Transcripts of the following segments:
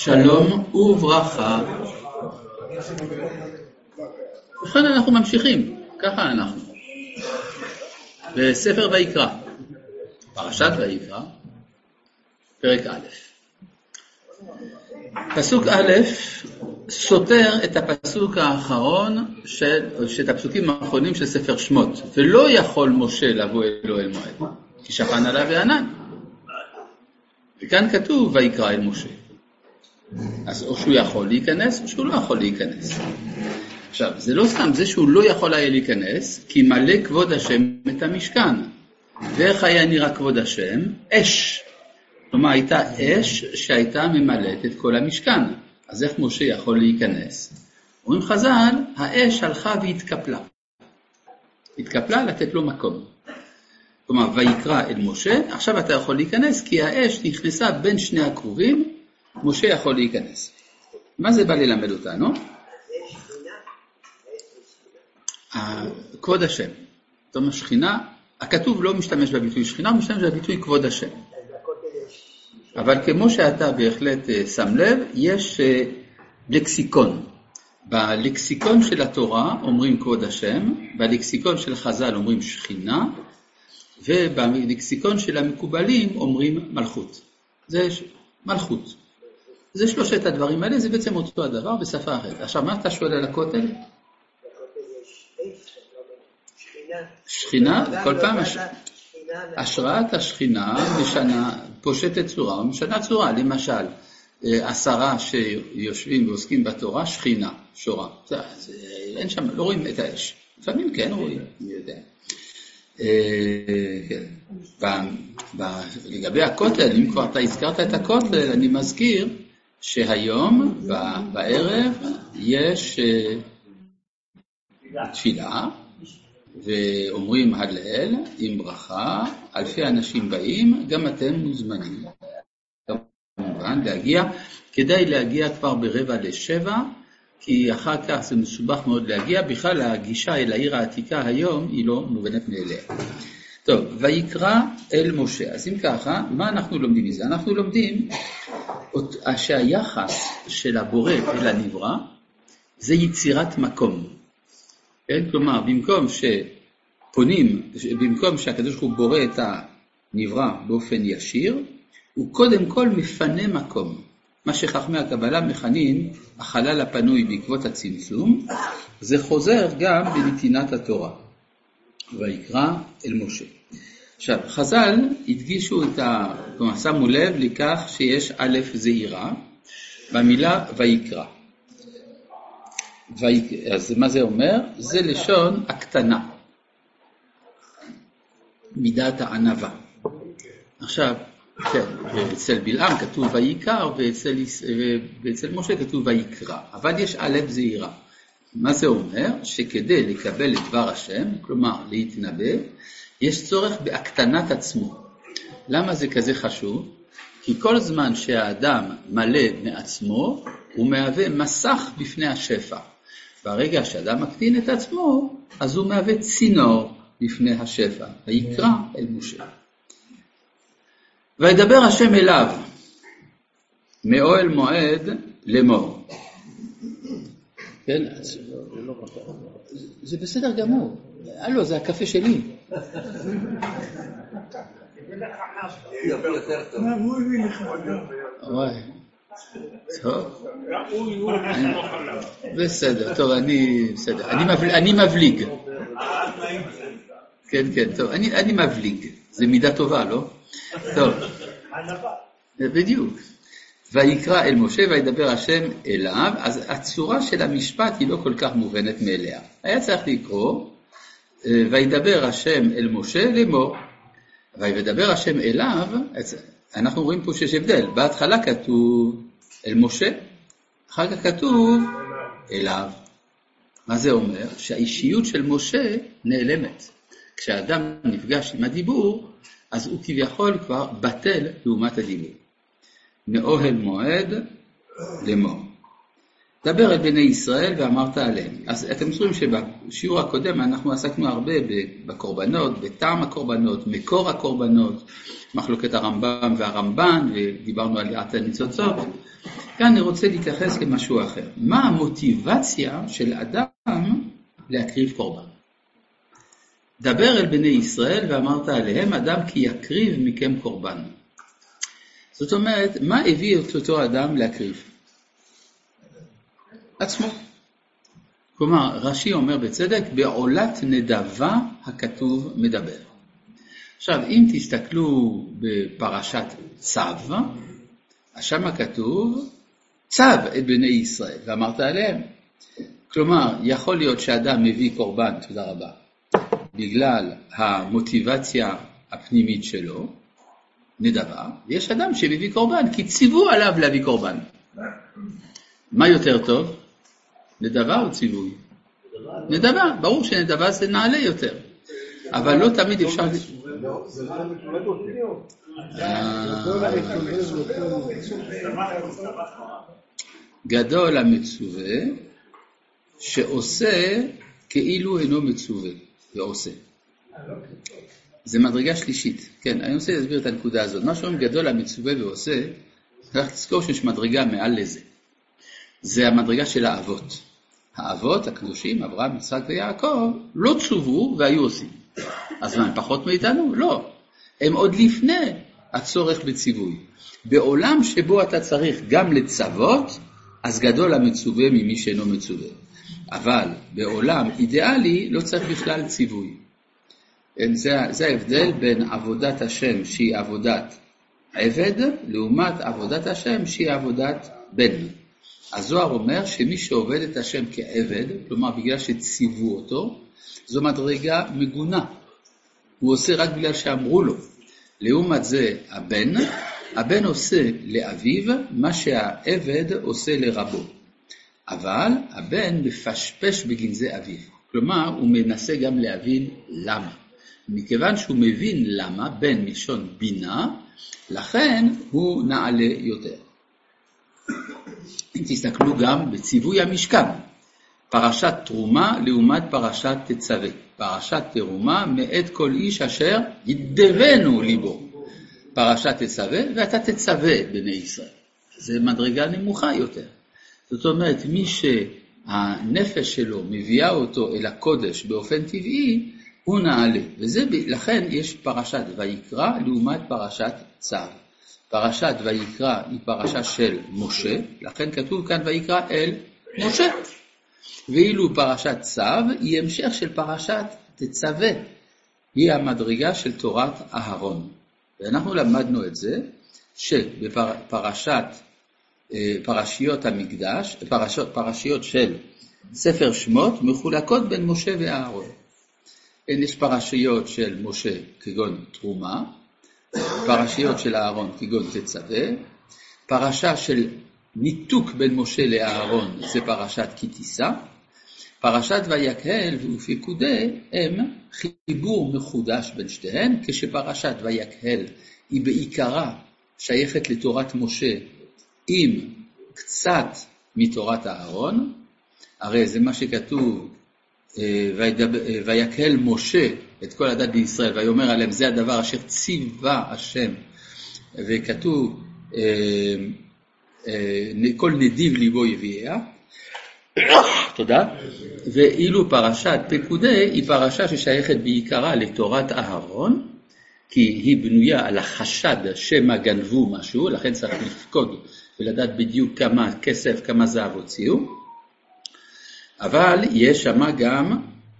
שלום וברכה. וכאן אנחנו ממשיכים, ככה אנחנו. בספר ויקרא, פרשת ויקרא, פרק א'. פסוק א' סותר את הפסוק האחרון, את הפסוקים האחרונים של ספר שמות. ולא יכול משה לבוא אלו אל מועד, כי שכן עליו הענן. וכאן כתוב ויקרא אל משה. אז או שהוא יכול להיכנס או שהוא לא יכול להיכנס. עכשיו, זה לא סתם זה שהוא לא יכול היה להיכנס, כי מלא כבוד השם את המשכן. ואיך היה נראה כבוד השם? אש. כלומר, הייתה אש שהייתה ממלאת את כל המשכן. אז איך משה יכול להיכנס? אומרים חז"ל, האש הלכה והתקפלה. התקפלה לתת לו מקום. כלומר, ויקרא אל משה, עכשיו אתה יכול להיכנס, כי האש נכנסה בין שני הקרובים, משה יכול להיכנס. מה זה בא ללמד אותנו? כבוד השם. זאת אומרת, שכינה, הכתוב לא משתמש בביטוי שכינה, הוא משתמש בביטוי כבוד השם. אבל כמו שאתה בהחלט שם לב, יש לקסיקון. בלקסיקון של התורה אומרים כבוד השם, בלקסיקון של חז"ל אומרים שכינה, ובלקסיקון של המקובלים אומרים מלכות. זה מלכות. זה שלושת הדברים האלה, זה בעצם אותו הדבר בשפה אחרת. עכשיו, מה אתה שואל על הכותל? שכינה, כל פעם השראת השכינה משנה, פושטת צורה, או משנה צורה. למשל, 10 שיושבים ועוסקים בתורה, שכינה, שורה. אין שם, לא רואים את האש. לפעמים כן רואים, אני יודע. לגבי הכותל, אם כבר אתה הזכרת את הכותל, אני מזכיר שהיום בערב יש תפילה ואומרים הלל עם ברכה, אלפי אנשים באים, גם אתם מוזמנים כמובן להגיע. כדאי להגיע כבר 6:45, כי אחר כך זה מסובך מאוד להגיע. בכלל הגישה אל העיר העתיקה היום היא לא מובנת מאליה. טוב, ויקרא אל משה. אז אם ככה, מה אנחנו לומדים מזה? אנחנו לומדים שהיחס של הבורא אל הנברא זה יצירת מקום. כן? כלומר, במקום שהקדוש ברוך הוא בורא את הנברא באופן ישיר, הוא קודם כל מפנה מקום. מה שחכמי הקבלה מכנים החלל הפנוי בעקבות הצמצום, זה חוזר גם בנתינת התורה. ויקרא אל משה. עכשיו, חז"ל הדגישו כלומר, שמו לב לכך שיש א' זעירה במילה ויקרא. אז מה זה אומר? זה לשון הקטנה. מידת הענווה. עכשיו, כן, אצל בלעם כתוב ויקרא, ואצל משה כתוב ויקרא. אבל יש א' זעירה. מה זה אומר? שכדי לקבל את דבר השם, כלומר להתנבא, יש צורך בהקטנת עצמו. למה זה כזה חשוב? כי כל זמן שהאדם מלא מעצמו, הוא מהווה מסך בפני השפע. ברגע שהאדם מקטין את עצמו, אז הוא מהווה צינור בפני השפע. ויקרא אל משה. וידבר השם אליו, מאוהל מועד לאמור. כן, זה בסדר גמור. הלו, זה הקפה שלי. וואי. טוב. בסדר, טוב, אני מבליג. כן, טוב, אני מבליג. זה מידה טובה, לא? טוב. בדיוק. ויקרא אל משה וידבר השם אליו. אז הצורה של המשפט היא לא כל כך מובנת מאליה. היה צריך לקרוא וידבר השם אל משה לאמור. וידבר השם אליו, אנחנו רואים פה שיש הבדל. בהתחלה כתוב אל משה, אחר כך כתוב אליו. מה זה אומר? שהאישיות של משה נעלמת. כשאדם נפגש עם הדיבור, אז הוא כביכול כבר בטל לעומת הדיבור. מאוהל מועד לאמור. דבר אל בני ישראל ואמרת עליהם. אז אתם זוכרים שבשיעור הקודם אנחנו עסקנו הרבה בקורבנות, בטעם הקורבנות, מקור הקורבנות, מחלוקת הרמב"ם והרמב"ן, ודיברנו על יעט הניצוצות. כאן אני רוצה להתייחס למשהו אחר. מה המוטיבציה של אדם להקריב קורבן? דבר אל בני ישראל ואמרת עליהם, אדם כי יקריב מכם קורבן. זאת אומרת, מה הביא את אותו אדם להקריב? עצמו. כלומר, רש"י אומר בצדק, בעולת נדבה הכתוב מדבר. עכשיו, אם תסתכלו בפרשת צו, שם כתוב, צו את בני ישראל, ואמרת עליהם. כלומר, יכול להיות שאדם מביא קורבן, תודה רבה, בגלל המוטיבציה הפנימית שלו, נדבה, ויש אדם שמביא קורבן, כי ציוו עליו להביא קורבן. מה יותר טוב? נדבה או ציווי? נדבה, ברור שנדבה זה נעלה יותר. אבל לא תמיד אפשר... גדול המצווה שעושה כאילו אינו מצווה ועושה. זה מדרגה שלישית. כן, אני רוצה להסביר את הנקודה הזאת. מה שאומרים גדול המצווה ועושה, צריך לזכור שיש מדרגה מעל לזה. זה המדרגה של האבות. האבות הקדושים, אברהם, יצחק ויעקב, לא צוו והיו עושים. אז מה, הם פחות מאיתנו? לא. הם עוד לפני הצורך בציווי. בעולם שבו אתה צריך גם לצוות, אז גדול המצווה ממי שאינו מצווה. אבל בעולם אידיאלי לא צריך בכלל ציווי. זה ההבדל בין עבודת השם שהיא עבודת עבד, לעומת עבודת השם שהיא עבודת בן. הזוהר אומר שמי שעובד את השם כעבד, כלומר בגלל שציוו אותו, זו מדרגה מגונה. הוא עושה רק בגלל שאמרו לו. לעומת זה הבן עושה לאביו מה שהעבד עושה לרבו. אבל הבן מפשפש בגנזי אביו. כלומר הוא מנסה גם להבין למה. מכיוון שהוא מבין למה, בן מלשון בינה, לכן הוא נעלה יותר. אם תסתכלו גם בציווי המשכן, פרשת תרומה לעומת פרשת תצווה. פרשת תרומה מאת כל איש אשר ידבנו ליבו. פרשת תצווה ואתה תצווה בני ישראל. זה מדרגה נמוכה יותר. זאת אומרת, מי שהנפש שלו מביאה אותו אל הקודש באופן טבעי, הוא נעלה. לכן יש פרשת ויקרא לעומת פרשת צו. פרשת ויקרא היא פרשה של משה, לכן כתוב כאן ויקרא אל משה. ואילו פרשת צו היא המשך של פרשת תצווה, היא המדרגה של תורת אהרון. ואנחנו למדנו את זה פרשיות המקדש, פרשיות של ספר שמות מחולקות בין משה ואהרון. יש פרשיות של משה כגון תרומה, פרשיות של אהרון כגון תצווה, פרשה של ניתוק בין משה לאהרון זה פרשת כי תישא, פרשת ויקהל ופקודי הם חיבור מחודש בין שתיהן, כשפרשת ויקהל היא בעיקרה שייכת לתורת משה עם קצת מתורת אהרון, הרי זה מה שכתוב ויקהל משה את כל הדת בישראל ויאמר עליהם זה הדבר אשר ציווה השם, וכתוב כל נדיב ליבו יביאה. תודה. ואילו פרשת פקודי היא פרשה ששייכת בעיקרה לתורת אהרון, כי היא בנויה על החשד שמה גנבו משהו, לכן צריך לפקוד ולדעת בדיוק כמה כסף, כמה זהב הוציאו. אבל יש שם גם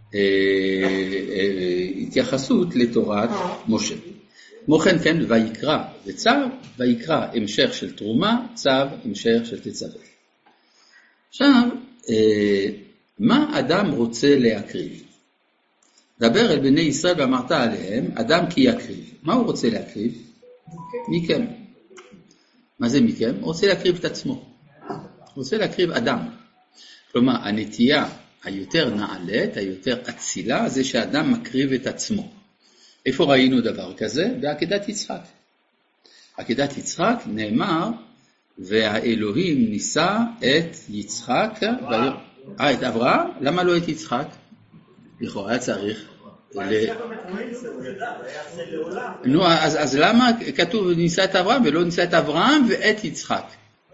התייחסות לתורת משה. כמו כן, ויקרא וצו, ויקרא המשך של תרומה, צו המשך של תצווה. עכשיו, מה אדם רוצה להקריב? דבר אל בני ישראל ואמרת עליהם, אדם כי יקריב. מה הוא רוצה להקריב? מכם. מה זה מכם? הוא רוצה להקריב את עצמו. הוא רוצה להקריב אדם. כלומר, הנטייה היותר נעלית, היותר אצילה, זה שאדם מקריב את עצמו. איפה ראינו דבר כזה? בעקדת יצחק. עקדת יצחק נאמר והאלוהים ניסה את יצחק, את אברהם? למה לא את יצחק? לכאורה היה צריך נו, אז למה כתוב ניסה את אברהם ולא ניסה את אברהם ואת יצחק?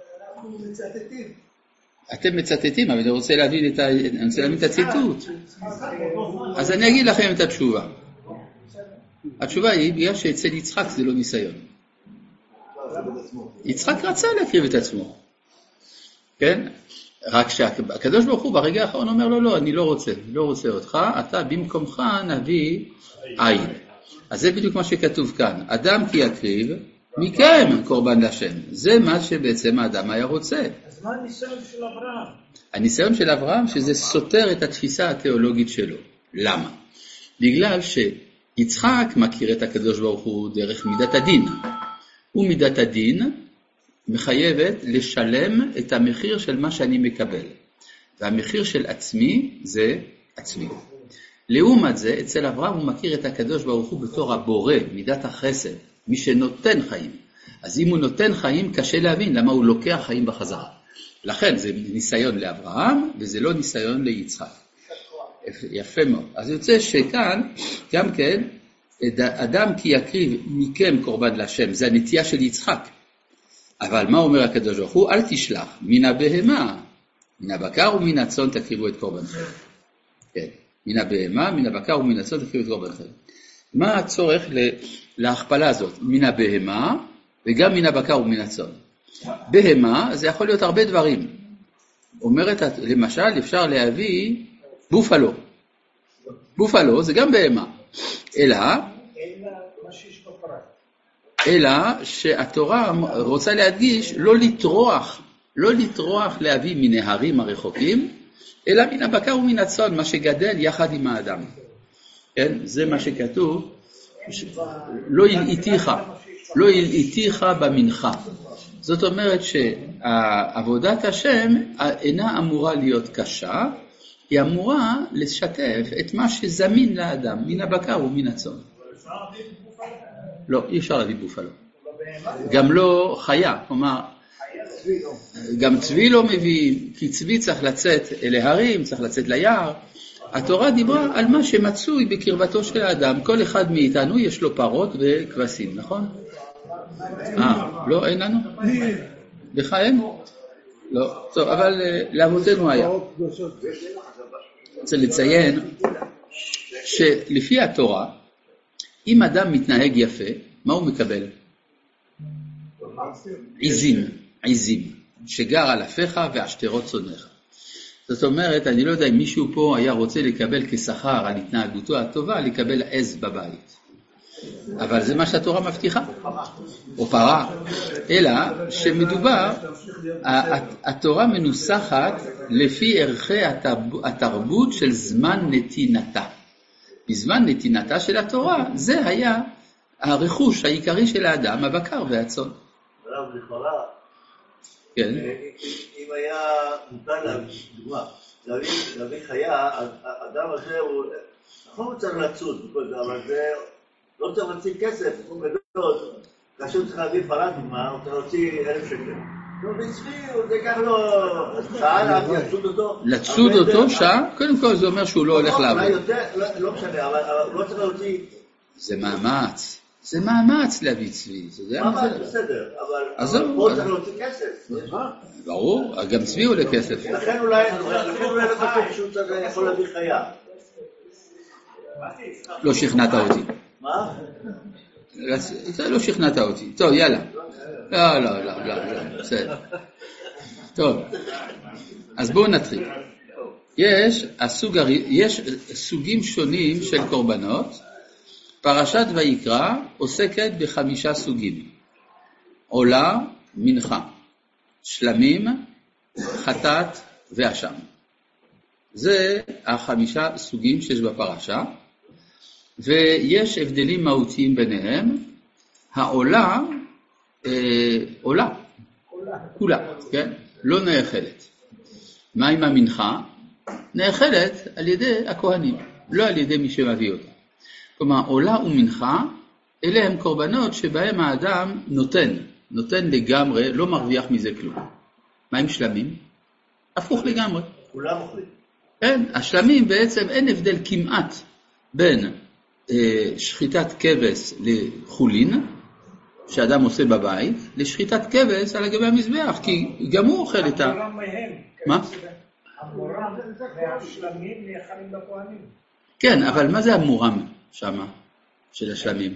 אתם מצטטים, אבל אני רוצה להבין את הציטוט. אז אני אגיד לכם את התשובה. התשובה היא בגלל שאצל יצחק זה לא ניסיון. יצחק רצה להקריב את עצמו. כן? רק שהקדוש ברוך הוא ברגע האחרון אומר לו, לא, אני לא רוצה אותך, אתה במקומך נביא עין. אז זה בדיוק מה שכתוב כאן. אדם כי יקריב, מכם קורבן לשם. זה מה שבעצם האדם היה רוצה. אז מה הניסיון של אברהם? הניסיון של אברהם שזה סותר את התפיסה התיאולוגית שלו. למה? בגלל שיצחק מכיר את הקדוש ברוך הוא דרך מידת הדין. ומידת הדין מחייבת לשלם את המחיר של מה שאני מקבל. והמחיר של עצמי זה עצמי. לעומת זה, אצל אברהם הוא מכיר את הקדוש ברוך הוא בתור הבורא, מידת החסד, מי שנותן חיים. אז אם הוא נותן חיים, קשה להבין למה הוא לוקח חיים בחזרה. לכן זה ניסיון לאברהם, וזה לא ניסיון ליצחק. יפה מאוד. אז יוצא שכאן, גם כן, אדם כי יקריב מכם קורבן לשם, זה הנטייה של יצחק. אבל מה אומר הקדוש ברוך הוא? אל תשלח, מן הבהמה, מן הבקר ומן הצאן תקריבו את קורבנכם. כן, מן הבהמה, מן הבקר ומן הצאן תקריבו את קורבנכם. מה הצורך להכפלה הזאת? מן הבהמה וגם מן הבקר ומן הצאן. בהמה זה יכול להיות הרבה דברים. אומרת, למשל, אפשר להביא בופלו. בופלו זה גם בהמה. אלא שהתורה רוצה להדגיש לא לטרוח להביא מן ההרים הרחוקים, אלא מן הבקר ומן הצאן, מה שגדל יחד עם האדם. כן? זה מה שכתוב, לא ילעיתיך במנחה. זאת אומרת שעבודת השם אינה אמורה להיות קשה, היא אמורה לשתף את מה שזמין לאדם, מן הבקר ומן הצאן. לא, אי אפשר להביא בופלו. גם לא חיה, כלומר, גם צבי לא מביא, כי צבי צריך לצאת אל ההרים, צריך לצאת ליער. התורה דיברה על מה שמצוי בקרבתו של האדם. כל אחד מאיתנו יש לו פרות וכבשים, נכון? לא, אין לנו? לך אין? לא, טוב, אבל לאבותינו היה. רוצה לציין שלפי התורה, אם אדם מתנהג יפה, מה הוא מקבל? עיזים, שגר על אפיך והשתרות צונך. זאת אומרת, אני לא יודע אם מישהו פה היה רוצה לקבל כשכר על התנהגותו הטובה, לקבל עז בבית. אבל זה מה שהתורה מבטיחה, או פרה. אלא שמדובר, התורה מנוסחת לפי ערכי התרבות של זמן נתינתה. בזמן נתינתה של התורה, זה היה הרכוש העיקרי של האדם, הבקר והצאן. הרב, לכאורה, כן. אם היה מותר לדוגמה, להביא חיה, האדם הזה הוא, נכון הוא צריך לצוד, אבל זה לא צריך להוציא כסף, הוא גדול, כאשר צריך להביא פרה דוגמה, הוא צריך להוציא 1,000 שקל. לא, בצבי, זה ייקח לו שעה לצוד אותו. לצוד אותו שעה? קודם כל זה אומר שהוא לא הולך לעבוד. לא משנה, אבל הוא לא צריך להוציא. זה מאמץ להביא צבי. מאמץ, בסדר, אבל פה צריך להוציא כסף. ברור, גם צבי עולה כסף. לכן אולי לא כתוב שהוא יכול להביא חיה. לא שכנעת אותי. מה? לא שכנעת אותי. טוב, יאללה. לא, בסדר. טוב, אז בואו נתחיל. יש סוגים שונים של קורבנות. פרשת ויקרא עוסקת ב5 סוגים. עולה, מנחה, שלמים, חטאת ואשם. זה 5 סוגים שיש בפרשה, ויש הבדלים מהותיים ביניהם. העולה, עולה, כולה, כן? לא נאכלת. מה עם המנחה? נאכלת על ידי הכהנים, לא על ידי מי שמביא אותה. כלומר, עולה ומנחה, אלה הם קורבנות שבהם האדם נותן, נותן לגמרי, לא מרוויח מזה כלום. מה עם שלמים? הפוך לגמרי. כולם אוכלים. כן, השלמים בעצם אין הבדל כמעט בין שחיטת כבש לחולין, שאדם עושה בבית, לשחיטת כבש על גבי המזבח, כי גם הוא אוכל את ה... המורם מהם. מה? המורם והשלמים נאכלים בכהנים. כן, אבל מה זה המורם שם, של השלמים?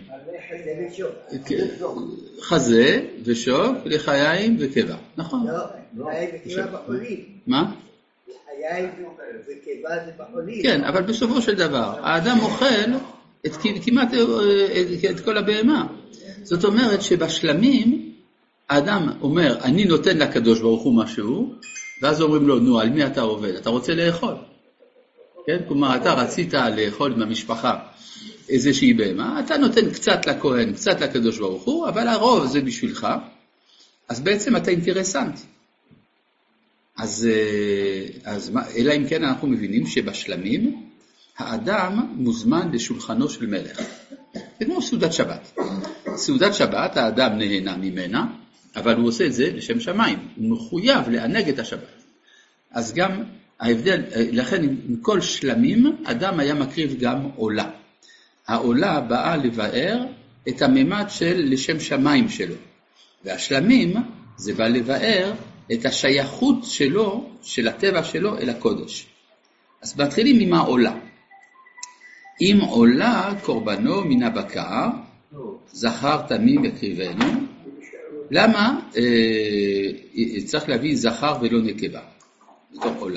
חזה ושוק, לחיים וקיבה, נכון? לא, חיים וקיבה בחולים. מה? חיים וקיבה זה בחולים. כן, אבל בסופו של דבר, האדם אוכל כמעט את כל הבהמה. זאת אומרת שבשלמים, האדם אומר, אני נותן לקדוש ברוך הוא משהו, ואז אומרים לו, נו, על מי אתה עובד? אתה רוצה לאכול. כן? כלומר, אתה רצית לאכול עם המשפחה איזושהי בהמה, אתה נותן קצת לכהן, קצת לקדוש ברוך הוא, אבל הרוב זה בשבילך, אז בעצם אתה אינטרסנט. אז אלא אם כן אנחנו מבינים שבשלמים, האדם מוזמן לשולחנו של מלך. זה כמו סעודת שבת. סעודת שבת, האדם נהנה ממנה, אבל הוא עושה את זה לשם שמיים. הוא מחויב לענג את השבת. אז גם ההבדל, לכן עם כל שלמים, אדם היה מקריב גם עולה. העולה באה לבאר את הממד של לשם שמיים שלו. והשלמים זה בא לבאר את השייכות שלו, של הטבע שלו אל הקודש. אז מתחילים עם העולה. אם עולה קורבנו מן הבקר, זכר תמים יקריבנו. למה צריך להביא זכר ולא נקבה? בתור עולה.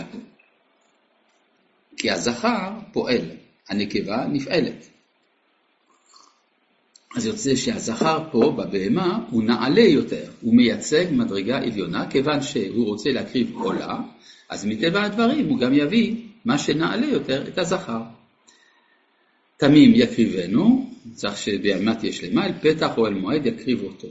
כי הזכר פועל, הנקבה נפעלת. אז יוצא שהזכר פה בבהמה הוא נעלה יותר, הוא מייצג מדרגה עליונה, כיוון שהוא רוצה להקריב עולה, אז מטבע הדברים הוא גם יביא מה שנעלה יותר את הזכר. תמים יקריבנו, צריך שבהמת יש למה, אל פתח או אל מועד יקריב אותו.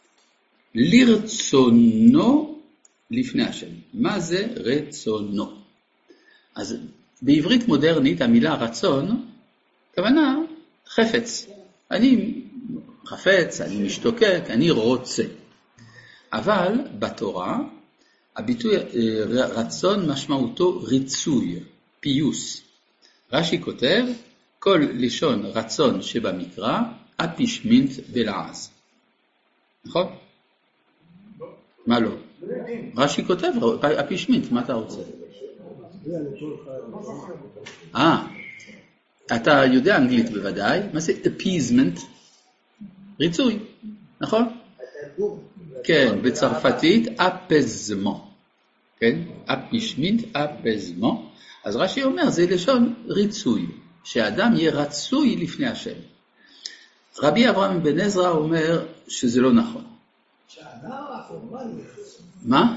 לרצונו לפני השם. מה זה רצונו? אז בעברית מודרנית המילה רצון, כוונה חפץ. אני חפץ, אני משתוקק, אני רוצה. אבל בתורה הביטוי רצון משמעותו ריצוי, פיוס. רש"י כותב, כל לשון רצון שבמקרא, אפישמינט בלעז. נכון? מה לא? רש"י כותב, אפישמינט, מה אתה רוצה? אתה יודע אנגלית בוודאי, מה זה appeasement? ריצוי, נכון? כן, בצרפתית apaisement. כן? אפישמינט, apaisement. אז רש"י אומר, זה לשון ריצוי, שהאדם יהיה רצוי לפני השם. רבי אברהם בן עזרא אומר שזה לא נכון. מה?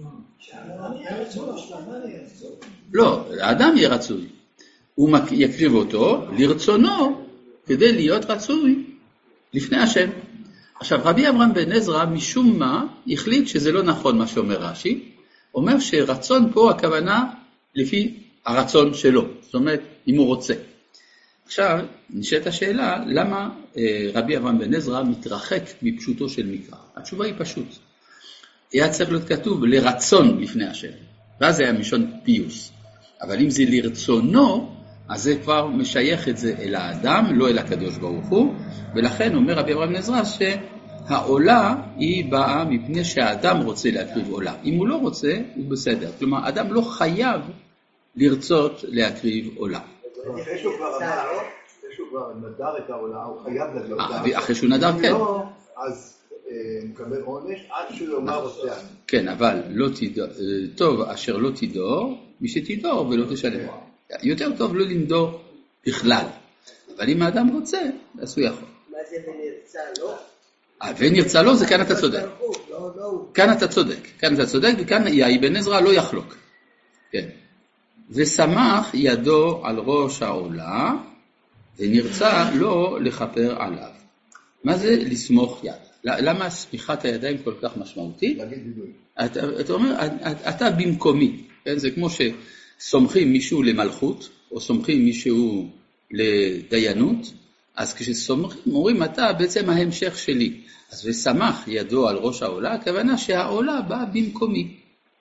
לא, האדם יהיה רצוי. הוא יקריב אותו לרצונו כדי להיות רצוי לפני השם. עכשיו, רבי אברהם בן עזרא משום מה החליט שזה לא נכון מה שאומר רש"י. אומר שרצון פה הכוונה לפי הרצון שלו. זאת אומרת, אם הוא רוצה. עכשיו, נשאלת השאלה, למה רבי אברהם בן עזרא מתרחק מפשוטו של מקרא? התשובה היא פשוט. היה צריך להיות כתוב לרצון לפני השם. ואז זה היה משון פיוס. אבל אם זה לרצונו, אז זה כבר משייך את זה אל האדם, לא אל הקדוש ברוך הוא. ולכן אומר רבי אברהם בן עזרא שהעולה היא באה מפני שהאדם רוצה להקריב עולה. אם הוא לא רוצה, הוא בסדר. כלומר, האדם לא חייב לרצות להקריב עולה. יש לו כבר נדר את העולה, הוא חייב לדבר אותה. אחרי שהוא נדר, כן. אז מקבל עונש עד שהוא יאמר רוצה. כן, אבל לא טוב אשר לא תדור, מי שתדור ולא תשלם. יותר טוב לא לנדור בכלל. אבל אם האדם רוצה, אז הוא יכול. מה זה ונרצה לא? ונרצה לא, זה כאן אתה צודק. כאן אתה צודק. כאן אתה צודק, וכאן יאי בן עזרא לא יחלוק. כן. ושמח ידו על ראש העולה, ונרצה לא לכפר עליו. מה זה לסמוך יד? למה סמיכת הידיים כל כך משמעותית? אתה אומר, אתה במקומי. כן? זה כמו שסומכים מישהו למלכות, או סומכים מישהו לדיינות, אז כשאומרים אתה בעצם ההמשך שלי, אז ושמח ידו על ראש העולה, הכוונה שהעולה באה במקומי.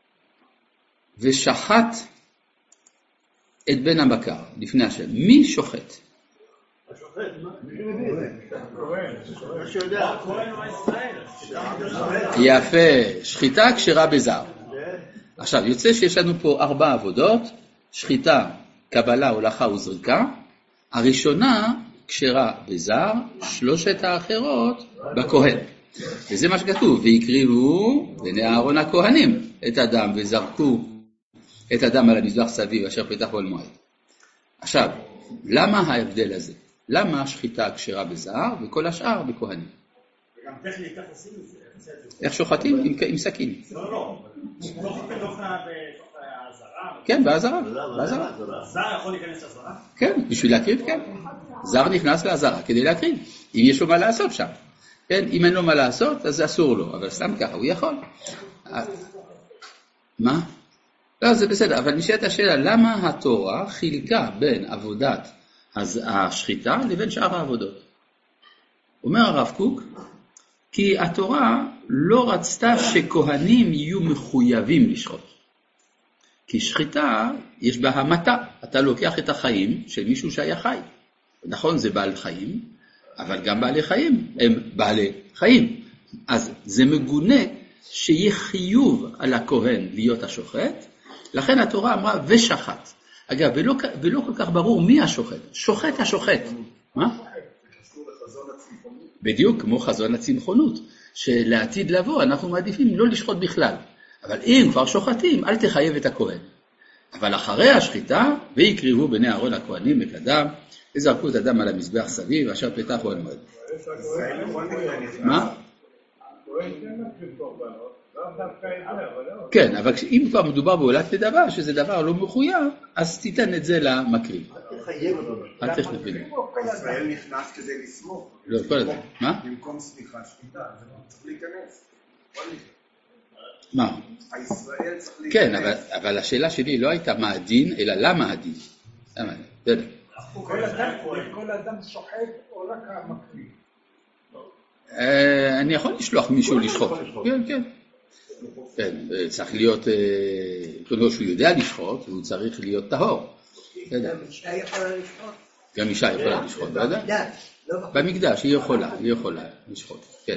ושחט את בן הבקר לפני השם. מי שוחט? יפה, שחיטה כשרה בזר. עכשיו יוצא שיש לנו פה 4 עבודות, שחיטה, קבלה, הולכה וזריקה. הראשונה כשרה בזר, 3 האחרות בכהן. וזה מה שכתוב, ויקריבו בני אהרון הכהנים את הדם וזרקו את הדם על המזבח סביב אשר פתח אוהל מועד. עכשיו, למה ההבדל הזה? למה השחיטה כשרה בזר וכל השאר בכהנים? וגם טכנית איך עושים את זה? איך שוחטים? עם סכין. לא. לא בתוך העזרה? כן, בעזרה. זר יכול להיכנס לעזרה? כן, בשביל להקריב, כן. זר נכנס לעזרה כדי להקריב. אם יש לו מה לעשות שם. כן, אם אין לו מה לעשות, אז זה אסור לו. אבל סתם ככה, הוא יכול. מה? לא, זה בסדר. אבל נשאלת השאלה, למה התורה חילקה בין עבודת השחיטה לבין שאר העבודות? אומר הרב קוק, כי התורה לא רצתה שכהנים יהיו מחויבים לשחוט. כי שחיטה יש בה המתה. אתה לוקח את החיים של מישהו שהיה חי. נכון, זה בעל חיים, אבל גם בעלי חיים הם בעלי חיים. אז זה מגונה שיהיה חיוב על הכהן להיות השוחט, לכן התורה אמרה ושחט. אגב, ולא כל כך ברור מי השוחט. שוחט השוחט. מה? בדיוק כמו חזון הצמחונות, שלעתיד לבוא אנחנו מעדיפים לא לשחוט בכלל. אבל אם כבר שוחטים, אל תחייב את הכהן. אבל אחרי השחיטה, ויקריבו בני אהרון הכהנים את הדם, וזרקו את הדם על המזבח סביב, אשר פתח אוהל מועד. מה? כן, אבל אם כבר מדובר בעולת נדבה, שזה דבר לא מחויב, אז תיתן את זה למקריב. אל תחייב. ישראל נכנס כדי לסמוך. לא, כל הזמן. מה? במקום סמיכה שחיטה, זה לא צריך להיכנס. מה? הישראל צריך להיכנס. כן, אבל השאלה שלי לא הייתה מה הדין, אלא למה הדין. למה הדין? בסדר. כל אדם שוחט או רק המקריב? אני יכול לשלוח מישהו לשחוט. כן, כן. כן, צריך להיות, לא שהוא יודע לשחוט, הוא צריך להיות טהור. גם אישה יכולה לשחוט. גם אישה יכולה לשחוט, לא יודע? במקדש, היא יכולה לשחוט, כן.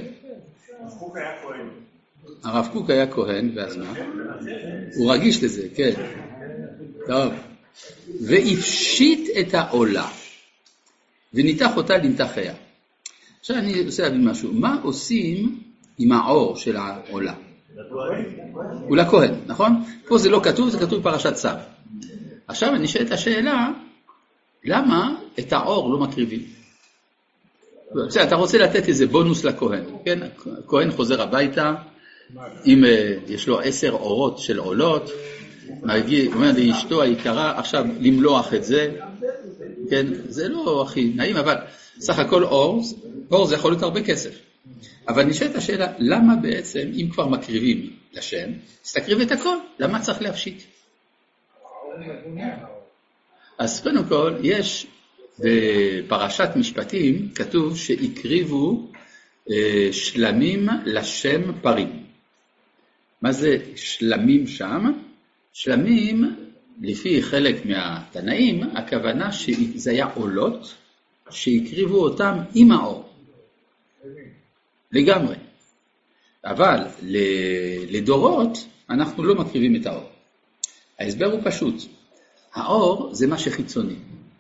הרב קוק היה כהן, ואז מה? הוא רגיש לזה, כן. טוב. והפשיט את העולה, וניתח אותה לנתחיה. עכשיו אני רוצה להבין משהו. מה עושים עם העור של העולה? הוא לכהן, נכון? פה זה לא כתוב, זה כתוב בפרשת צו. עכשיו אני שואל את השאלה, למה את העור לא מקריבים? אתה רוצה לתת איזה בונוס לכהן, כן? כהן חוזר הביתה, אם יש לו 10 אורות של עולות, אומר לאשתו היקרה, עכשיו למלוח את זה, כן? זה לא הכי נעים, אבל סך הכל אור זה יכול להיות הרבה כסף. אבל נשאלת השאלה, למה בעצם, אם כבר מקריבים לשם, אז תקריב את הכל, למה צריך להפשיט? אז קודם כל, יש בפרשת משפטים, כתוב שהקריבו שלמים לשם פרים. מה זה שלמים שם? שלמים, לפי חלק מהתנאים, הכוונה שזה היה עולות, שהקריבו אותם עם האור. לגמרי. אבל לדורות אנחנו לא מקריבים את האור. ההסבר הוא פשוט. האור זה מה שחיצוני.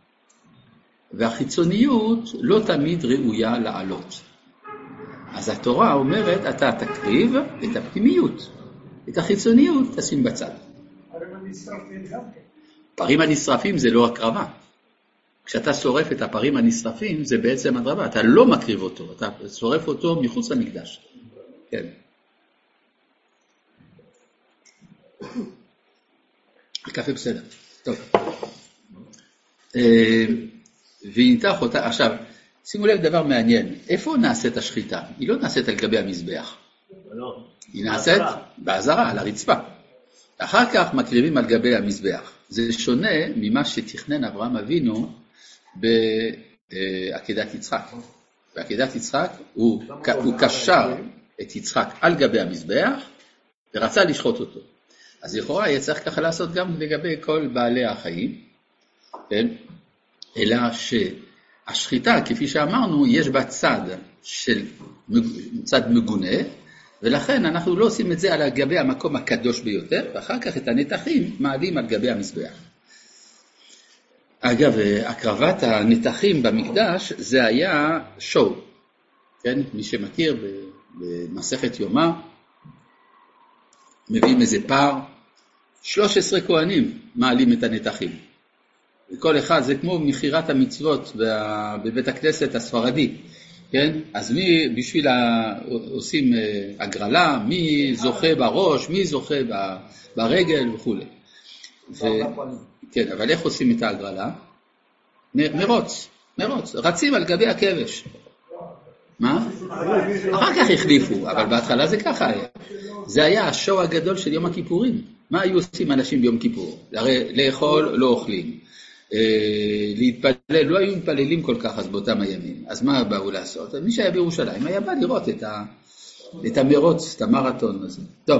והחיצוניות לא תמיד ראויה לעלות. אז התורה אומרת, אתה תקריב את הפנימיות. את החיצוניות תשים בצד. פרים הנשרפים גם כן. פרים הנשרפים זה לא הקרבה. כשאתה שורף את הפרים הנשרפים, זה בעצם הדרבה. אתה לא מקריב אותו, אתה שורף אותו מחוץ למקדש. כן. הקפה בסדר. טוב. וניתח אותה. עכשיו, שימו לב דבר מעניין. איפה נעשית השחיטה? היא לא נעשית על גבי המזבח. היא נעשית בעזרה, על הרצפה. אחר כך מקריבים על גבי המזבח. זה שונה ממה שתכנן אברהם אבינו עקדת יצחק. בעקדת יצחק הוא קשר את יצחק על גבי המזבח ורצה לשחוט אותו. אז לכאורה יהיה צריך ככה לעשות גם לגבי כל בעלי החיים, כן? אלא שהשחיטה, כפי שאמרנו, יש בה צד מגונה, ולכן אנחנו לא עושים את זה על גבי המקום הקדוש ביותר, ואחר כך את הנתחים מעלים על גבי המזבח. אגב, הקרבת הנתחים במקדש זה היה שואו, כן? מי שמכיר במסכת יומא, מביאים איזה פער, 13 כהנים מעלים את הנתחים. וכל אחד זה כמו מחירת המצוות בבית הכנסת הספרדי, כן? אז מי בשביל עושים הגרלה, מי זוכה בראש, מי זוכה ברגל וכו'. כן, אבל איך עושים את ההגרלה? מרוץ, רצים על גבי הכבש. מה? אחר כך החליפו, אבל בהתחלה זה ככה היה. זה היה השואו הגדול של יום הכיפורים. מה היו עושים אנשים ביום כיפור? הרי לאכול לא אוכלים. להתפלל, לא היו מתפללים כל כך אז באותם הימים. אז מה באו לעשות? מי שהיה בירושלים היה בא לראות את המרוץ, את המרתון הזה. טוב.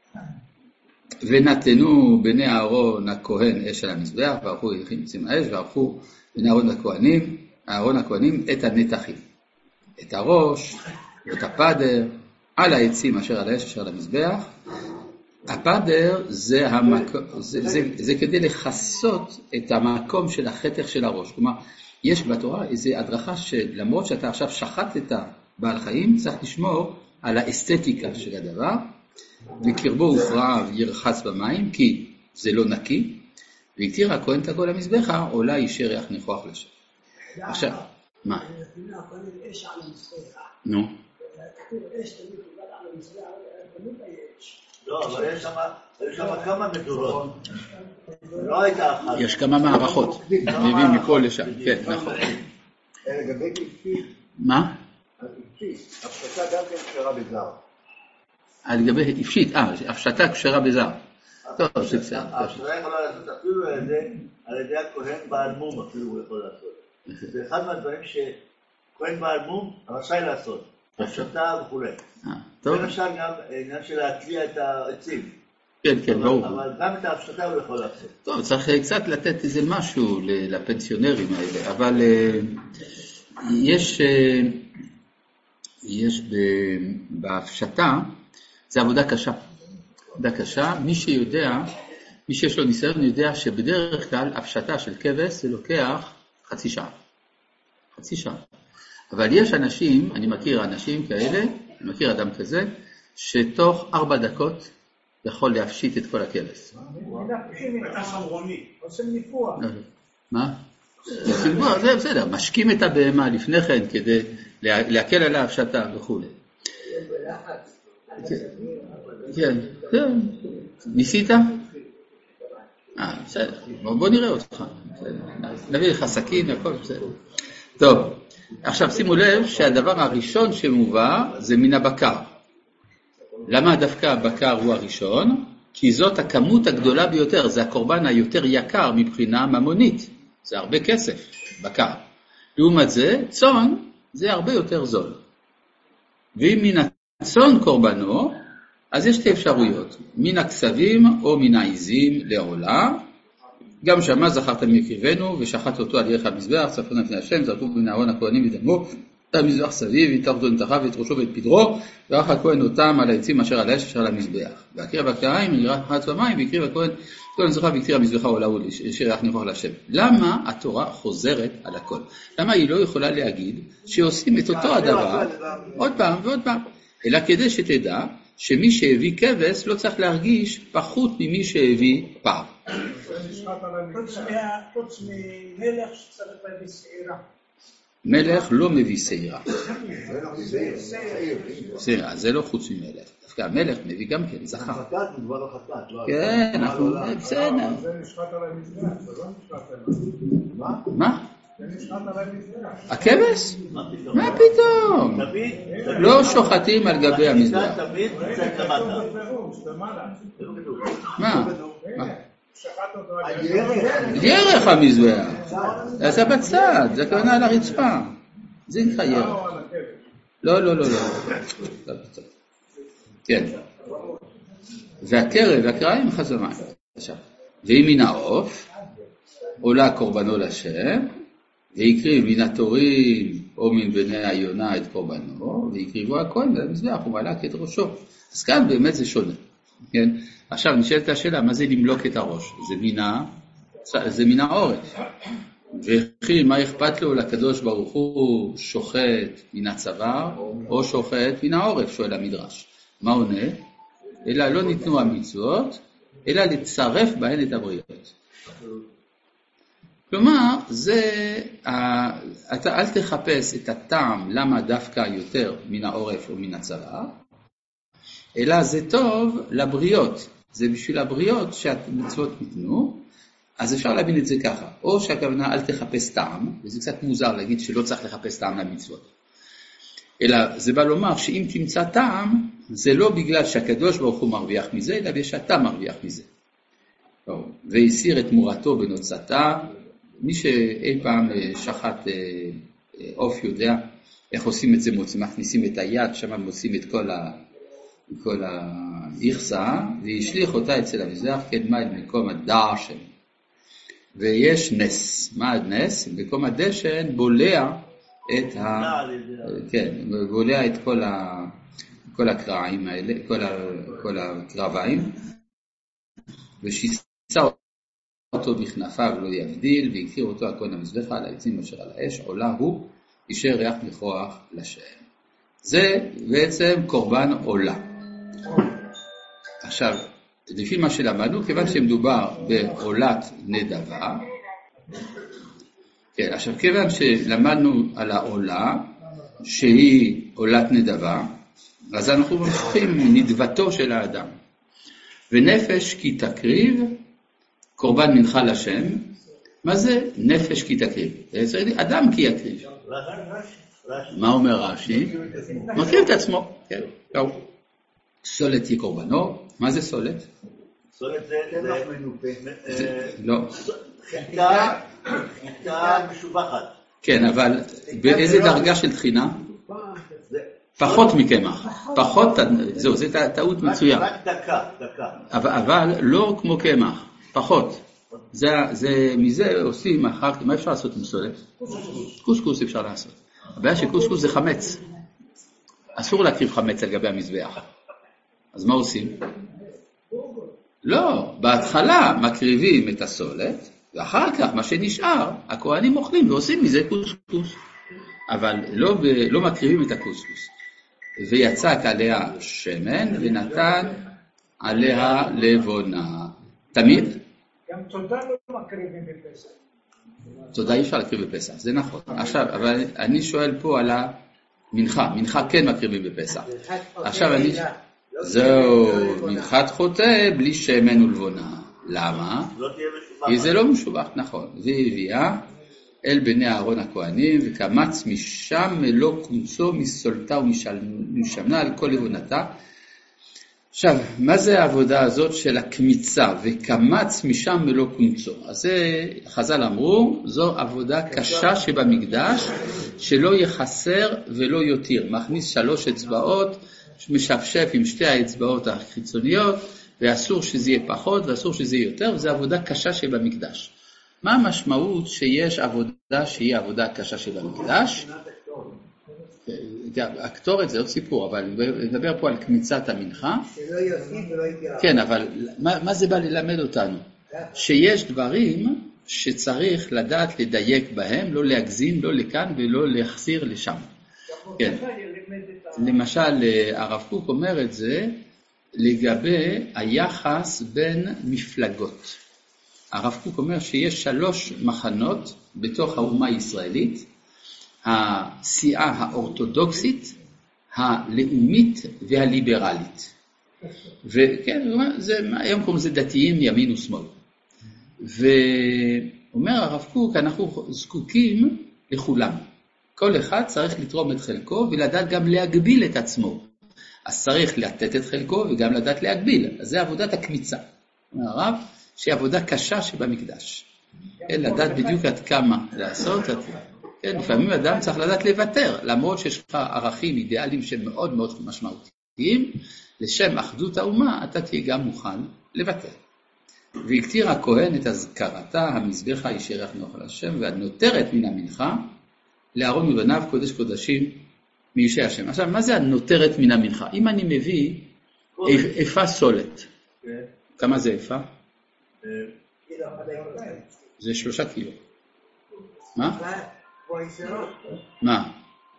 ונתנו בני אהרון הכהן אש על המזבח, וערכו יחים צים האש, וערכו בני אהרון הכהנים את הנתחים. את הראש, ואת הפדר, על העצים אשר על האש אשר על המזבח. הפדר זה כדי לחסות את המקום של החתך של הראש. כלומר, יש בתורה איזו הדרכה שלמרות שאתה עכשיו שחט את הבעל חיים, צריך לשמור על האסתטיקה של הדבר, וקרבו ופרעיו ירחץ במים, כי זה לא נקי, והתיר הכהן את הכל למזבחה, עולה אישי ריח ניחוח לשם. עכשיו, מה? אש על המזבח. נו. כתוב אש תמיד תוגד על המזבח, תמיד יש. לא, אבל יש שם כמה מדורות. לא הייתה אחת. יש כמה מערכות, מביאים מפה לשם, כן, נכון. לגבי איפשית, מה? הפשטה גם כן כשרה בזר. לגבי איפשית, הפשטה כשרה בזר. טוב, זה בסדר. ההפשטה יכולה לעשות אפילו על ידי הכהן בעל מום, אפילו הוא יכול לעשות. זה אחד מהדברים שכהן בעל מום רשאי לעשות. הפשטה וכו'. למשל גם עניין של להטביע את העצים. כן, ברור. אבל גם את ההפשטה הוא יכול לעשות. טוב, צריך קצת לתת איזה משהו לפנסיונרים האלה, אבל יש בהפשטה, זה עבודה קשה. עבודה קשה, מי שיש לו ניסיון יודע שבדרך כלל הפשטה של כבש זה לוקח חצי שעה. אבל יש אנשים, אני מכיר אנשים כאלה, אני מכיר אדם כזה, שתוך 4 דקות יכול להפשיט את כל הכבש. עושים ניפוח. מה? זה בסדר, משקים את הבהמה לפני כן כדי להקל על ההפשטה וכו'. כן. ניסית? בסדר, בוא נראה אותך. נביא לך סכין, הכל בסדר. טוב, עכשיו שימו לב שהדבר הראשון שמובא זה מן הבקר. למה דווקא הבקר הוא הראשון? כי זאת הכמות הגדולה ביותר, זה הקורבן היותר יקר מבחינה ממונית. זה הרבה כסף, בקר. לעומת זה, צאן זה הרבה יותר זול. ואם מן הצאן קורבנו, אז יש 2 אפשרויות. מן הכסבים או מן העיזים לעולה. גם שמה זכרתם מקריבנו ושחט אותו על ירך המזבח, צפון לפני השם, זרקו מן אהרון הכהנים ודמו, את המזבח סביב, יתרדו נתחיו ואת ראשו ואת פדרו, וערך הכהן אותם על העצים אשר על האש אשר על המזבח. והקריב הכהן ירחץ במים, והקריב הכהן כל נזכה והקטיר המזבחה עולה ושיריח ניחוח להשם. למה התורה חוזרת על הכל? למה היא לא יכולה להגיד שעושים את אותו הדבר עוד פעם ועוד פעם? אלא כדי שתדע שמי שהביא כבש לא צריך להרגיש פחות ממי שהביא פעם. חוץ ממלך שצריך להביא שעירה. מלך לא מביא שעירה. שעירה, זה לא חוץ ממלך. דווקא המלך מביא גם כן זכר. חטאת מדבר לא חטאת. כן, אנחנו בסדר. זה נשחט על המזבח, זה לא נשחט על המזבח. מה? זה נשחט על המזבח. הכבש? מה פתאום? לא שוחטים על גבי המזבח. תמיד קצת למטה. מה? שחט אותו על הירך. ירך המזבח. זה בצד, זה הכוונה על הרצפה. זה נקרא ירק. לא. כן. והקרב והקריים חזמיים. עכשיו, ואם מן העוף, עולה קורבנו לשם, ויקריב מן התורים או מן בני היונה את קורבנו, ויקריבו הכהן למזבח ומלק את ראשו. אז כאן באמת זה שונה. כן? עכשיו נשאלת השאלה, מה זה למלוק את הראש? זה מן העורף. וכי מה אכפת לו לקדוש ברוך הוא שוחט מן הצוואר או שוחט מן העורף, שואל המדרש. מה עונה? אלא לא ניתנו המצוות, אלא לצרף בהן את הבריות. כלומר, אתה אל תחפש את הטעם למה דווקא יותר מן העורף או מן הצוואר, אלא זה טוב לבריות. זה בשביל הבריות שהמצוות ניתנו, אז אפשר להבין את זה ככה. או שהכוונה אל תחפש טעם, וזה קצת מוזר להגיד שלא צריך לחפש טעם למצוות. אלא זה בא לומר שאם תמצא טעם, זה לא בגלל שהקדוש ברוך הוא מרוויח מזה, אלא בגלל שאתה מרוויח מזה. והסיר את מורתו בנוצתה. מי שאי פעם שחט עוף יודע איך עושים את זה, מכניסים את היד, שם מוצאים את כל היחסה, והשליך אותה אצל המזבח קדמה אל מקום הדשן. ויש נס. מה הנס? במקום הדשן בולע את בולע את כל הקרעים האלה, כל הקרביים, ושיסה אותו בכנפיו לא יבדיל, והקריר אותו הכהן המזבח על העצים אשר על האש, עולה הוא, אישר ריח ניחוח לשם. זה בעצם קורבן עולה. עכשיו, לפי מה שלמדנו, כיוון שמדובר בעולת נדבה, כן, עכשיו כיוון שלמדנו על העולה, שהיא עולת נדבה, אז אנחנו ממשיכים מנדבתו של האדם. ונפש כי תקריב, קורבן מנחה לשם. מה זה נפש כי תקריב? אדם כי יקריב. מה אומר רש"י? מקריב את עצמו. כן, לא. סולת היא קורבנו. מה זה סולת? סולת זה לא. חיטה משובחת. כן, אבל באיזה דרגה של תחינה? פחות מקמח. פחות, זהו, זו טעות מצויה. רק דקה. אבל לא כמו קמח. פחות. מזה עושים אחר כך, מה אפשר לעשות עם סולת? קוסקוס אפשר לעשות. הבעיה שקוסקוס זה חמץ. אסור להקריב חמץ על גבי המזבח. אז מה עושים? לא, בהתחלה מקריבים את הסולת, ואחר כך מה שנשאר, הכהנים אוכלים ועושים מזה קוסקוס. אבל לא מקריבים את הקוסקוס. ויצק עליה שמן ונתן עליה לבונה. תמיד? גם תודה לא מקריבים בפסח. תודה אי אפשר להקריב בפסח, זה נכון. עכשיו, אבל אני שואל פה על המנחה. מנחה כן מקריבים בפסח. עכשיו אני... זהו, מנחת חוטא בלי שמן ולבונה. למה? כי זה לא משובח, נכון. והיא הביאה אל בני אהרון הכהנים, וקמץ משם מלוא קונצו מסולתה ומשמנה על כל לבונתה. עכשיו, מה זה העבודה הזאת של הקמיצה? וקמץ משם מלוא קונצו. אז זה, חז"ל אמרו, זו עבודה קשה שבמקדש, שלא יחסר ולא יותיר. מכניס 3 אצבעות, משפשף עם 2 האצבעות החיצוניות, ואסור שזה יהיה פחות ואסור שזה יהיה יותר, וזו עבודה קשה שבמקדש. מה המשמעות שיש עבודה שהיא עבודה קשה שבמקדש? הקטורת זה עוד סיפור, אבל נדבר פה על קמיצת המנחה. שלא יוסיף ולא יתירה. כן, אבל מה זה בא ללמד אותנו? שיש דברים שצריך לדעת לדייק בהם, לא להגזים, לא לכאן ולא להחסיר לשם. כן. למשל, הרב קוק אומר את זה לגבי היחס בין מפלגות. הרב קוק אומר שיש 3 מחנות בתוך האומה הישראלית, הסיעה האורתודוקסית, הלאומית והליברלית. וכן, היום קוראים לזה דתיים, ימין ושמאל. ואומר הרב קוק, אנחנו זקוקים לכולם. כל אחד צריך לתרום את חלקו ולדעת גם להגביל את עצמו. אז צריך לתת את חלקו וגם לדעת להגביל. אז זה עבודת הקמיצה. אומר הרב, שהיא עבודה קשה שבמקדש. כן, לדעת בדיוק עד כמה לעשות. כן, לפעמים אדם צריך לדעת לוותר, למרות שיש לך ערכים אידיאליים שהם מאוד מאוד משמעותיים, לשם אחדות האומה אתה תהיה גם מוכן לוותר. והקטיר הכהן את הזכרתה, המזבחה ישרח נוח על השם, והנותרת מן המנחה, לארון ובניו קודש קודשים מאישי השם. עכשיו, מה זה הנותרת מן המנחה? אם אני מביא איפה סולת, כמה זה איפה? זה 3 קילו. מה? מה?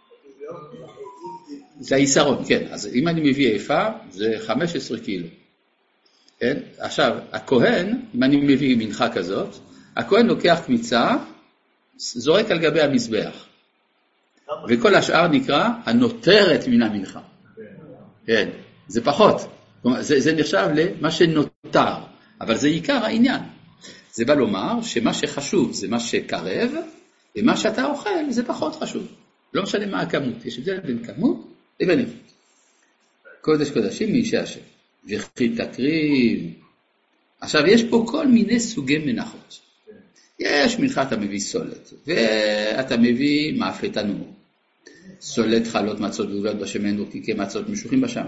זה היסרון, כן. אז אם אני מביא איפה, זה 15 קילו. כן? עכשיו, הכהן, אם אני מביא מנחה כזאת, הכהן לוקח קמיצה, זורק על גבי המזבח. וכל השאר נקרא הנותרת מן המנחה. כן, זה פחות. זה נחשב למה שנותר, אבל זה עיקר העניין. זה בא לומר שמה שחשוב זה מה שקרב, ומה שאתה אוכל זה פחות חשוב. לא משנה מה הכמות, יש הבדל בין כמות לבין איכות. קודש קודשים מאישי השם. וכי תקריב. עכשיו יש פה כל מיני סוגי מנחות. יש מנחה אתה מביא סולת, ואתה מביא מאפה תנור. סולת חלות מצות גדולות בשמן ורקיקי מצות משוחים בשמן.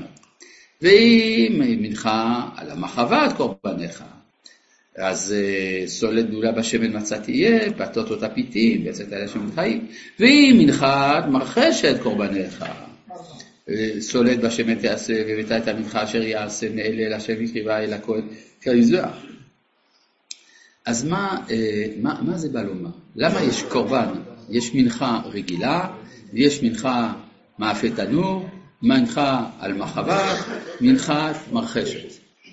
ואם מנחה על המחבת קורבניך, אז סולת גדולה בשמן מצה תהיה, פתות אותה פיתים, ויצאת עליה שמן חיים. ואם מנחת מרחשת קורבניך, סולת בשמן תעשה, ובאת את המנחה אשר יעשה נעלה אל השם יקריבה אל הכהן כמזבח. אז מה זה בא לומר? למה יש קורבן? יש מנחה רגילה, ויש מנחה מאפה תנור, מנחה על מחבת, מנחת מרחשת.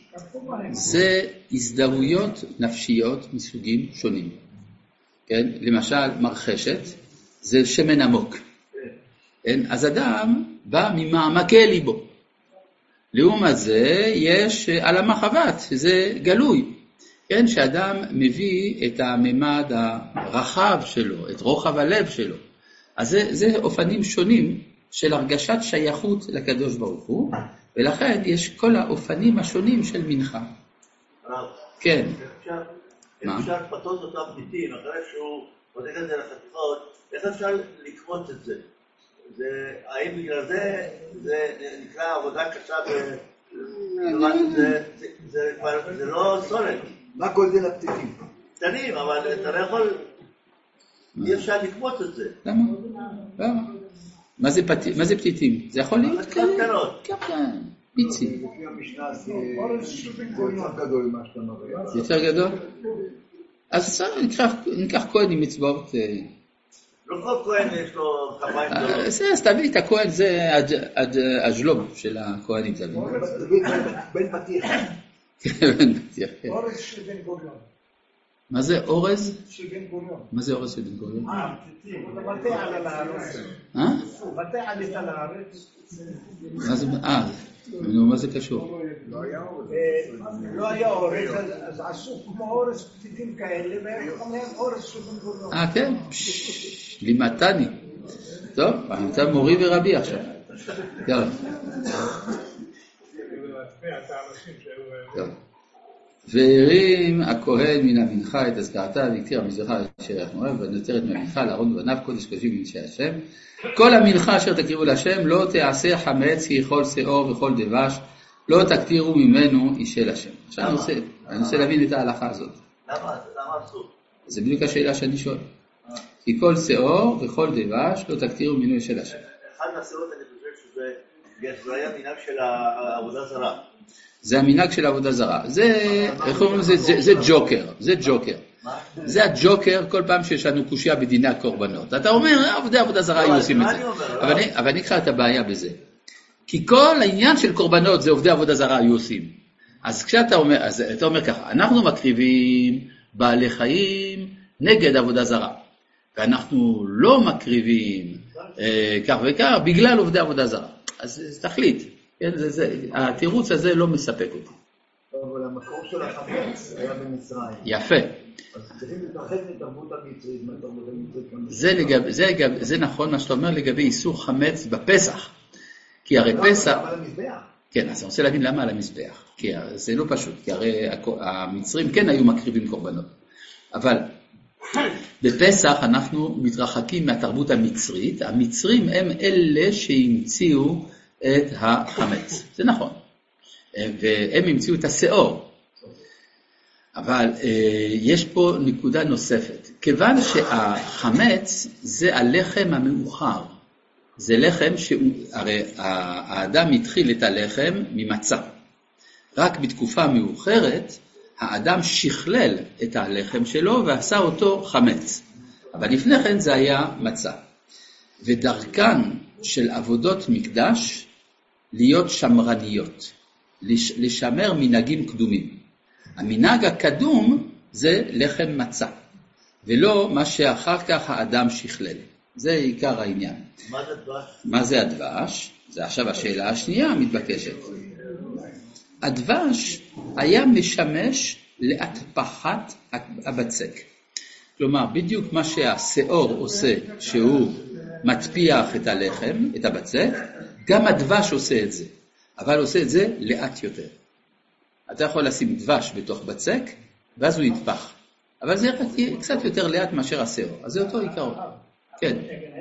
זה הזדהויות נפשיות מסוגים שונים. כן? למשל, מרחשת זה שמן עמוק. כן? אז אדם בא ממעמקי ליבו. לעומת זה יש על המחבת, שזה גלוי. כן? שאדם מביא את הממד הרחב שלו, את רוחב הלב שלו. אז זה אופנים שונים של הרגשת שייכות לקדוש ברוך הוא, ולכן יש כל האופנים השונים של מנחה. כן. אפשר פתות אותם פתיתים, אחרי שהוא בודק את זה לחתיכות, איך אפשר לקמות את זה? האם בגלל זה נקרא עבודה קשה זה לא סולת. מה גודל הפתיתים? קטנים, אבל אתה לא יכול, אי אפשר לקמות את זה. למה? מה זה פתיתים? זה יכול להיות קטנות. כן, פיצי. לפי המשנה זה יותר גדול ממה שאתה מראה. יותר גדול? אז ניקח כהן עם מצוות. לא כל כהן יש לו כפיים גדולות. אז תביא את הכהן, זה הג'לוב של הכהנים. בן פתיח. בן פתיח, כן. אורז של בן גוריון. מה זה אורז? של בן גוריון. מה זה אורז של בן גוריון? הוא מטע על הארץ. הוא מטע על הארץ. מה זה קשור? לא היה אורז, אז עשו כמו אורז פתיתים כאלה, והם להם אורז של בן גוריון. כן? לימדתני. טוב, אתה מורי ורבי עכשיו. יאללה. והרים הכהן מן המנחה את הזכרתה והקטיר המזבחה אשר יחמורה ונותרת מהמנחה לארון ובניו קודש קודשים מאישי השם. כל המנחה אשר תקריבו להשם לא תעשה חמץ כי כל שאור וכל דבש לא תקטירו ממנו אישי לשם. עכשיו אני רוצה להבין את ההלכה הזאת. למה אסור? זה בדיוק השאלה שאני שואל. כי כל שאור וכל דבש לא תקטירו ממנו אישי לשם. אחד מהסיבות אני חושב שזה היה מנהג של העבודה זרה. זה המנהג של העבודה זרה. זה ג'וקר. זה ג'וקר. זה הג'וקר כל פעם שיש לנו קושיה בדיני הקורבנות. אתה אומר, עבודה זרה היו עושים את זה. אבל אני אקרא את הבעיה בזה. כי כל העניין של קורבנות זה עובדי עבודה זרה היו עושים. אז כשאתה אומר, אז אתה אומר ככה, אנחנו מקריבים בעלי חיים נגד עבודה זרה. ואנחנו לא מקריבים כך וכך בגלל עובדי עבודה זרה. אז תחליט. התירוץ הזה לא מספק אותי. אבל המקור של החמץ היה במצרים. יפה. אז צריכים להתרחב מתרבות המצרית. זה נכון מה שאתה אומר לגבי איסור חמץ בפסח. כי הרי פסח... למה על המזבח? כן, אז אני רוצה להבין למה על המזבח. כי זה לא פשוט. כי הרי המצרים כן היו מקריבים קורבנות. אבל בפסח אנחנו מתרחקים מהתרבות המצרית, המצרים הם אלה שהמציאו את החמץ, זה נכון, והם המציאו את השאור, אבל יש פה נקודה נוספת, כיוון שהחמץ זה הלחם המאוחר, זה לחם הרי האדם התחיל את הלחם ממצה, רק בתקופה מאוחרת האדם שכלל את הלחם שלו ועשה אותו חמץ, אבל לפני כן זה היה מצה, ודרכן של עבודות מקדש להיות שמרניות, לשמר מנהגים קדומים. המנהג הקדום זה לחם מצה, ולא מה שאחר כך האדם שכלל. זה עיקר העניין. מה זה דבש? מה זה הדבש? זה עכשיו השאלה השנייה המתבקשת. הדבש היה משמש להטפחת הבצק. כלומר, בדיוק מה שהשאור עושה, שהוא מטפיח את הלחם, את הבצק, גם הדבש עושה את זה, אבל עושה את זה לאט יותר. אתה יכול לשים דבש בתוך בצק, ואז הוא יטפח. אבל זה קצת יותר לאט מאשר השאור, אז זה אותו עיקרון. כן.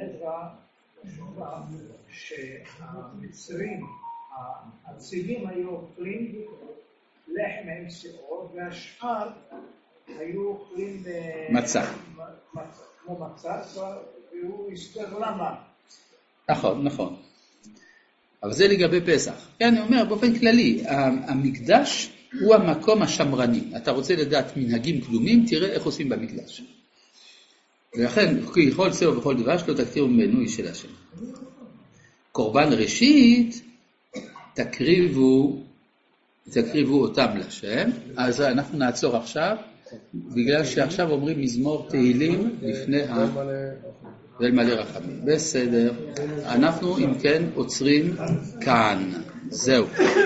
שהמצרים, הצילים היו אוכלים לחם עם שאור, והשאר היו אוכלים מצה. כמו מצה, והוא הסבר למה. נכון, נכון. אבל זה לגבי פסח. אני אומר באופן כללי, המקדש הוא המקום השמרני. אתה רוצה לדעת מנהגים קדומים, תראה איך עושים במקדש. ולכן, ככל שאור וכל דבש לא תקריבו מנוי של השם. קורבן ראשית, תקריבו אותם לשם. אז אנחנו נעצור עכשיו, בגלל שעכשיו אומרים מזמור תהילים לפני ואל מלא רחמים. בסדר. אנחנו אם כן עוצרים כאן. זהו.